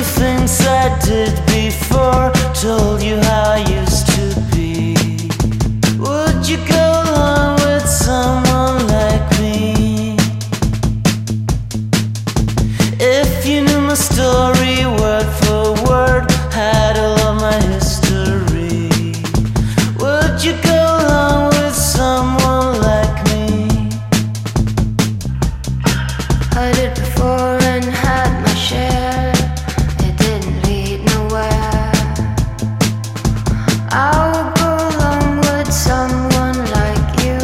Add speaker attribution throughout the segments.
Speaker 1: things I did before, told you how I used to be. Would you go along with someone like me? If you knew my story word for word, had all of my history, would you go along with someone like me?
Speaker 2: I did before and had my share. It didn't lead nowhere. I would go along with someone like you.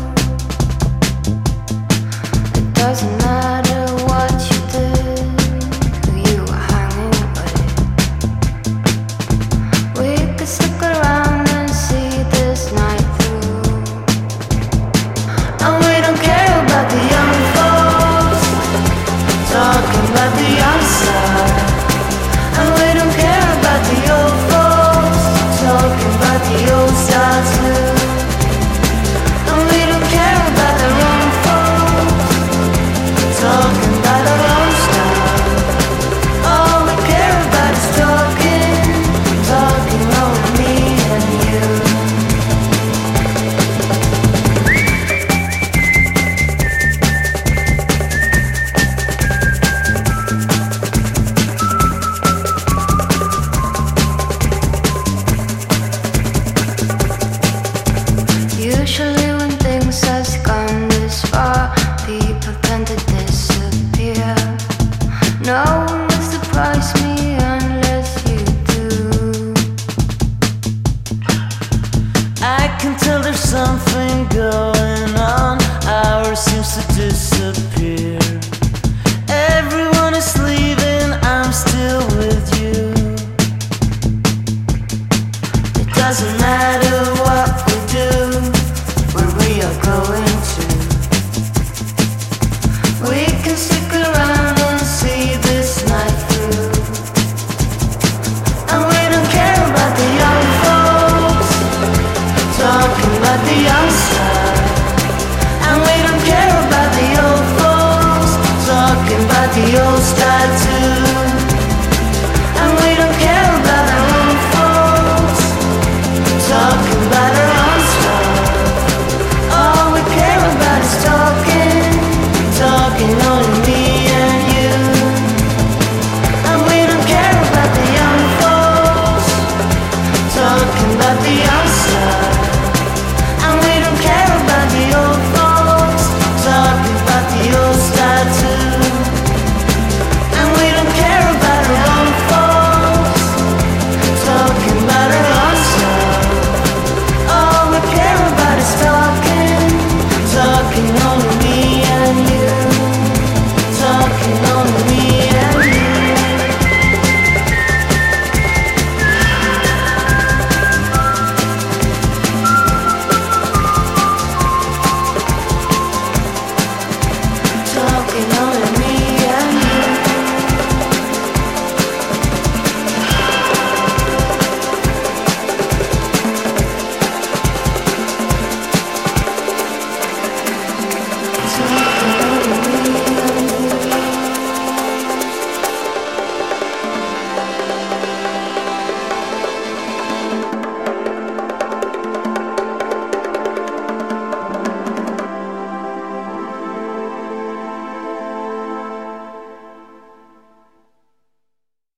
Speaker 2: It doesn't matter what you did, who you were hanging with. We could stick around and see this night through. And we don't care about the young folks talking about the outside, and we don't care about the old folks talking about the old style too. And we don't care about the wrong folks talking about our own style. All we care about is talking over me and you. Usually when things has gone this far, people tend to disappear. No one will surprise me unless you do.
Speaker 1: I can tell there's something going on. Ours seems to disappear. Everyone is leaving, I'm still with you. It doesn't matter what we do, where we are going to.